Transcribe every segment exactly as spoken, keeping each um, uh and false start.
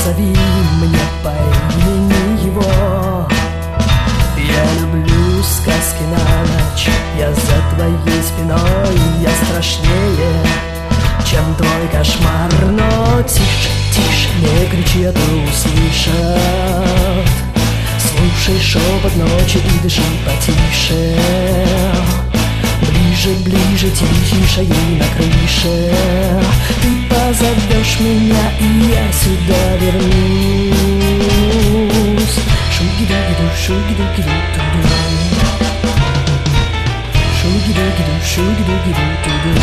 Позови мне по имени его. Я люблю сказки на ночь, я за твоей спиной, я страшнее, чем твой кошмар. Но тише, тише, не кричи, а то услышат. Слушай шепот ночи и дыши потише. Ближе, ближе, тихие шаги на крыше. Ты позовешь меня, и я сюда вернусь. Шуги-дуги-ду, шуги-дуги-ду-ду-ду. Шуги-дуги-ду, шуги-дуги-ду-ду-ду.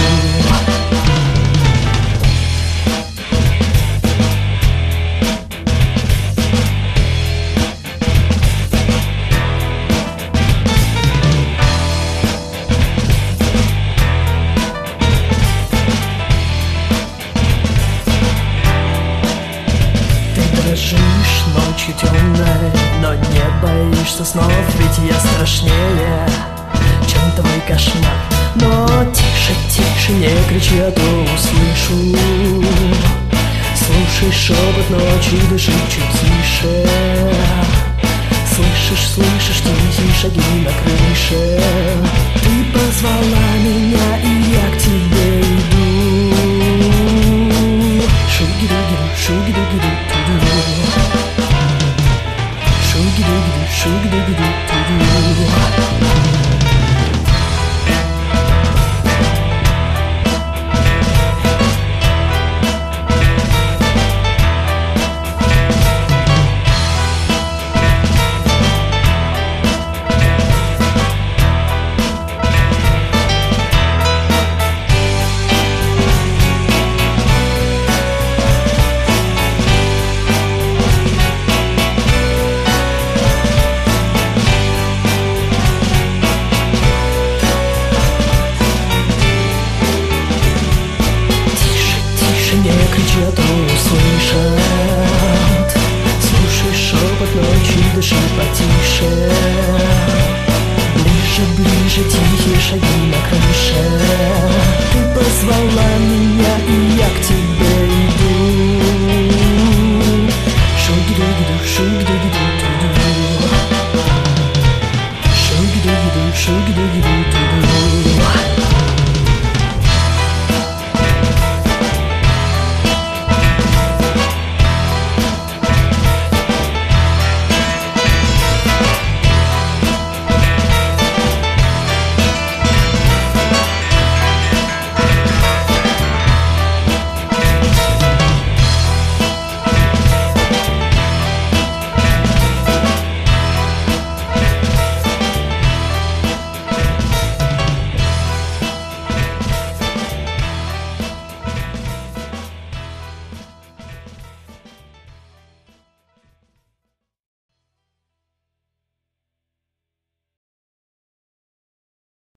Дрожишь ночью темной, но не боишься снов, ведь я страшнее, чем твой кошмар. Но тише, тише, не кричи, а то услышу. Слушай шепот ночи, дыши чуть тише. Слышишь, слышишь тихие шаги на крыше. Ты позвала меня, и я к тебе иду. Шуги-дуги-ду, шуги-дуги-ду-ду-ду. Шуги-дуги-ду, шуги-дуги-ду-ду-ду.